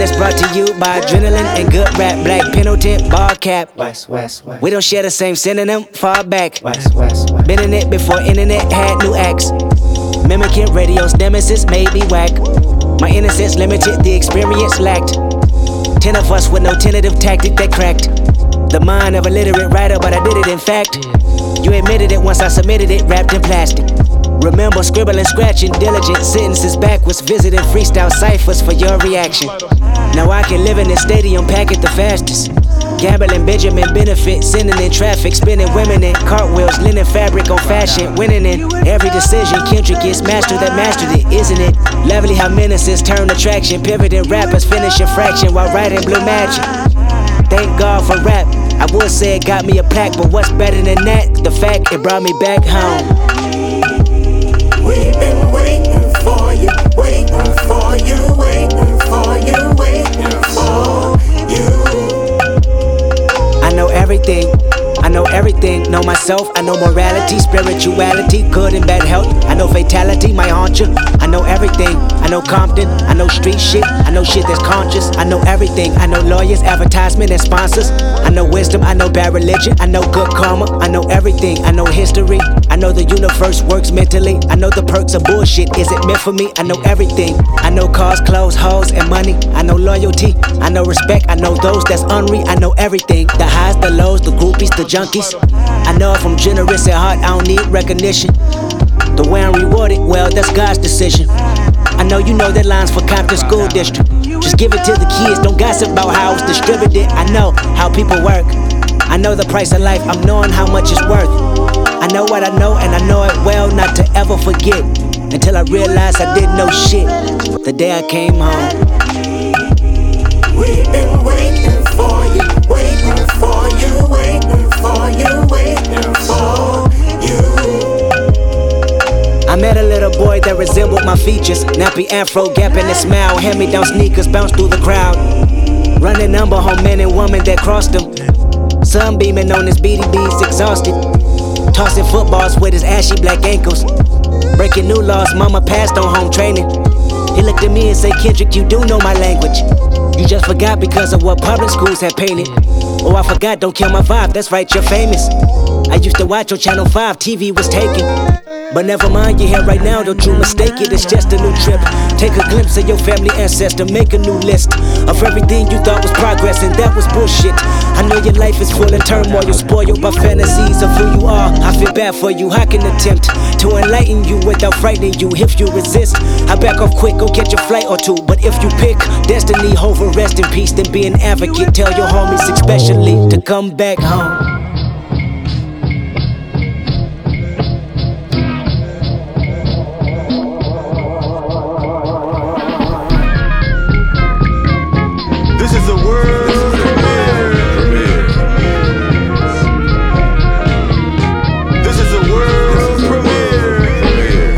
that's brought to you by adrenaline and good rap. Black Pendleton, ball cap. West. We don't share the same synonym, far back. West. Been in it before internet had new acts. Mimicking radio's nemesis made me whack. My innocence limited, the experience lacked. 10 of us with no tentative tactic that cracked the mind of a literate writer, but I did it in fact. You admitted it once I submitted it, wrapped in plastic. Remember scribbling, scratching, diligent sentences backwards, visiting freestyle ciphers for your reaction. Now I can live in this stadium, pack it the fastest. Gambling, Benjamin benefit, sending in traffic, spinning women in cartwheels, linen fabric on fashion, winning in every decision. Kendrick is master that mastered it, isn't it? Lovely how menaces turn attraction, pivoting rappers finishing fraction while writing blue magic. Thank God for rap. I would say it got me a plaque, but what's better than that? The fact it brought me back home. We've been waiting for you, waiting for you, waiting for you, waiting for you. I know everything, know myself, I know morality, spirituality, good and bad health. I know fatality might haunt you. I know everything, I know Compton, I know street shit, I know shit that's conscious. I know everything, I know lawyers, advertisement and sponsors. I know wisdom, I know bad religion, I know good karma. I know everything, I know history, I know the universe works mentally. I know the perks of bullshit, is it meant for me? I know everything, I know cars, clothes, hoes and money. I know loyalty, I know respect, I know those that's unreal. I know everything, the highs, the lows, the groupies, the junkies. I know if I'm generous at heart, I don't need recognition. The way I'm rewarded, well, that's God's decision. I know you know that line's for Compton School District. Just give it to the kids, don't gossip about how it's distributed. I know how people work. I know the price of life, I'm knowing how much it's worth. I know what I know, and I know it well not to ever forget. Until I realized I didn't know shit the day I came home. We've been waiting for you, waiting for you, waiting for you, waiting for you. I met a little boy that resembled my features. Nappy afro, gap in his smile. Hand-me-down sneakers bounce through the crowd. Running number home men and women that crossed him. Sunbeaming on his BDBs, exhausted. Tossing footballs with his ashy black ankles. Breaking new laws, mama passed on home training. He looked at me and said, Kendrick, you do know my language. You just forgot because of what public schools have painted. Oh, I forgot, don't kill my vibe, that's right, you're famous. I used to watch on Channel 5, TV was taken. But never mind, you're here right now, don't you mistake it, it's just a new trip. Take a glimpse of your family ancestor, make a new list of everything you thought was progress, and that was bullshit. I know your life is full of turmoil, you're spoiled by fantasies of who you are. I feel bad for you, I can attempt to enlighten you without frightening you. If you resist, I back off quick, go catch a flight or two. But if you pick destiny over rest in peace, then be an advocate. Tell your homies especially to come back home. This is a world premiere. This is a world premiere.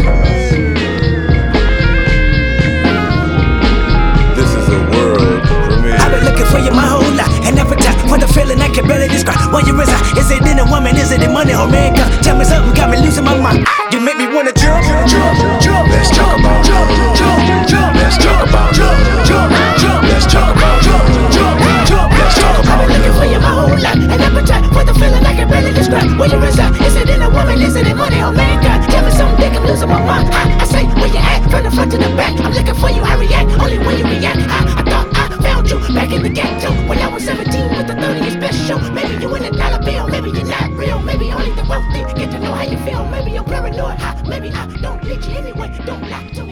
This is a world premiere. I've been looking for you my whole life, and every time for the feeling I can barely describe. What you reside? Is it in a woman? Is it in money or man? Tell me something, got me losing my mind. You make me wanna jump. Let's talk about jump. Let's talk about jump. Let's talk about jump. Let's talk about I've been looking for you my whole life, and every time for the feeling I can barely describe. Where you reside? Is it in a woman? Is it in money or man? Tell me something, think I'm losing my mind. I say where you at, from the front to the back. I'm looking for you, I react only when you react. I thought I found you back in the ghetto when I was 17 with the 30th best show. Maybe you in a dollar bill, maybe you're not real. Maybe only the wealthy get to know how you feel. Maybe you're paranoid, maybe I don't need you anyway. Don't lie to